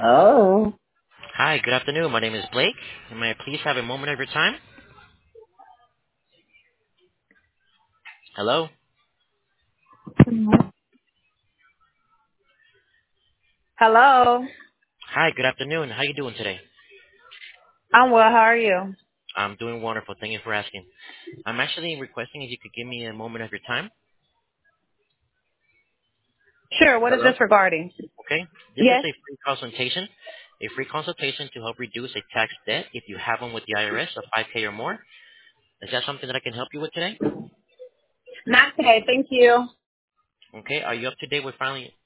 Oh. Hi, good afternoon. My name is Blake. May I please have a moment of your time? Hello. Hello. Hi, good afternoon. How you doing today? I'm well. How are you? I'm doing wonderful. Thank you for asking. I'm actually requesting if you could give me a moment of your time. Sure. What is Hello. this regarding? Okay. This is Yes. a free consultation. A free consultation to help reduce a tax debt if you have one with the IRS of 5K or more. Is that something that I can help you with today? Not today. Thank you. Okay. Are you up to date with filing